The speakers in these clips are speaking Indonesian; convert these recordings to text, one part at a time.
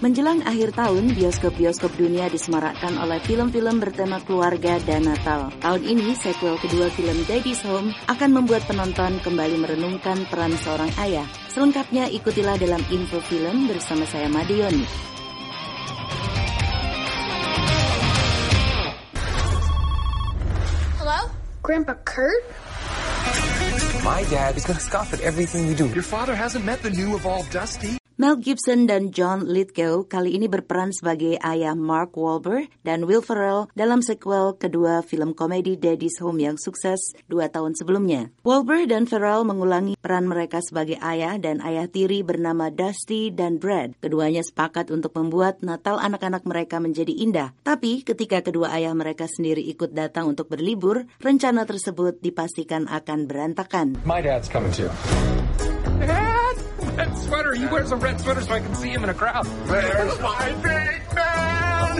Menjelang akhir tahun, bioskop-bioskop dunia disemarakkan oleh film-film bertema keluarga dan Natal. Tahun ini, sequel kedua film Daddy's Home akan membuat penonton kembali merenungkan peran seorang ayah. Selengkapnya ikutilah dalam info film bersama saya Madioni. Hello? Grandpa Kurt? My dad is gonna scoff at everything we do. Your father hasn't met the new evolved Dusty? Mel Gibson dan John Lithgow kali ini berperan sebagai ayah Mark Wahlberg dan Will Ferrell dalam sequel kedua film komedi Daddy's Home yang sukses 2 tahun sebelumnya. Wahlberg dan Ferrell mengulangi peran mereka sebagai ayah dan ayah tiri bernama Dusty dan Brad. Keduanya sepakat untuk membuat Natal anak-anak mereka menjadi indah. Tapi ketika kedua ayah mereka sendiri ikut datang untuk berlibur, rencana tersebut dipastikan akan berantakan. My dad's coming too. Dad! Red sweater! He wears a red sweater so I can see him in a crowd. There's my big man!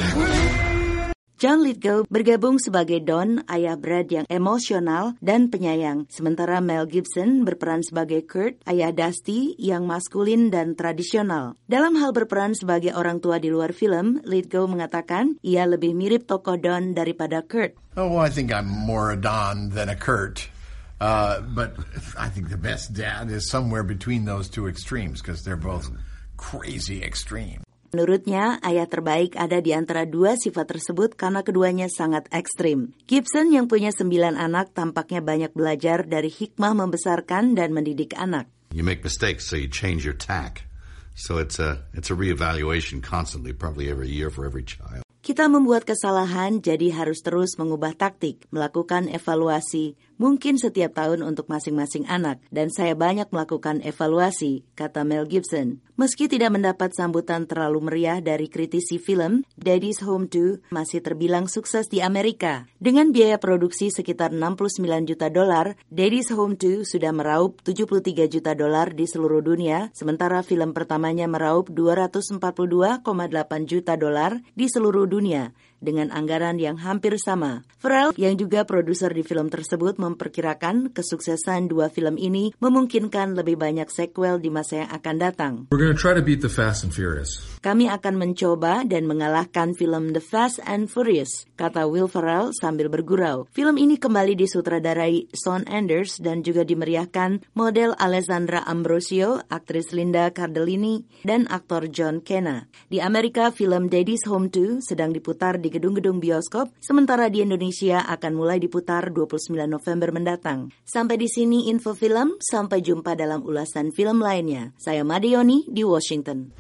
John Lithgow bergabung sebagai Don, ayah Brad yang emosional dan penyayang. Sementara Mel Gibson berperan sebagai Kurt, ayah Dusty yang maskulin dan tradisional. Dalam hal berperan sebagai orang tua di luar film, Lithgow mengatakan ia lebih mirip tokoh Don daripada Kurt. Oh, I think I'm more a Don than a Kurt. But I think the best dad is somewhere between those two extremes because they're both crazy extreme. Menurutnya, ayah terbaik ada di antara dua sifat tersebut karena keduanya sangat ekstrim. Gibson yang punya 9 anak tampaknya banyak belajar dari hikmah membesarkan dan mendidik anak. You make mistakes, so you change your tack. So it's a reevaluation constantly, probably every year for every child. Kita membuat kesalahan, jadi harus terus mengubah taktik, melakukan evaluasi, mungkin setiap tahun untuk masing-masing anak. Dan saya banyak melakukan evaluasi, kata Mel Gibson. Meski tidak mendapat sambutan terlalu meriah dari kritisi film, Daddy's Home 2 masih terbilang sukses di Amerika. Dengan biaya produksi sekitar $69 juta, Daddy's Home 2 sudah meraup $73 juta di seluruh dunia, sementara film pertamanya meraup $242,8 juta di seluruh dunia, dengan anggaran yang hampir sama. Ferrell, yang juga produser di film tersebut, memperkirakan kesuksesan dua film ini memungkinkan lebih banyak sequel di masa yang akan datang. We're gonna try to beat the Fast and Furious. Kami akan mencoba dan mengalahkan film The Fast and Furious, kata Will Ferrell sambil bergurau. Film ini kembali disutradarai Shawn Anders dan juga dimeriahkan model Alessandra Ambrosio, aktris Linda Cardellini, dan aktor John Cena. Di Amerika, film Daddy's Home 2 sedang diputar di gedung-gedung bioskop, sementara di Indonesia akan mulai diputar 29 November mendatang. Sampai di sini info film, sampai jumpa dalam ulasan film lainnya. Saya Madioni di Washington.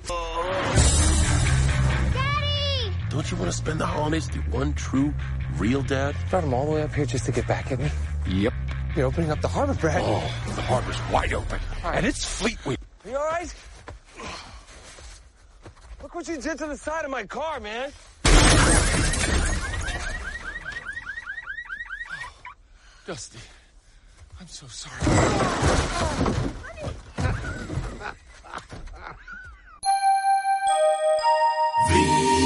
Daddy! Don't you want to spend the holidays with your one true, real dad? Brought him all the way up here just to get back at me? Yep. You're opening up the harbor, Brad. Oh, the harbor's wide open. Right. And it's Fleetweek. Are you all right? Look what you did to the side of my car, man. Dusty, I'm so sorry. The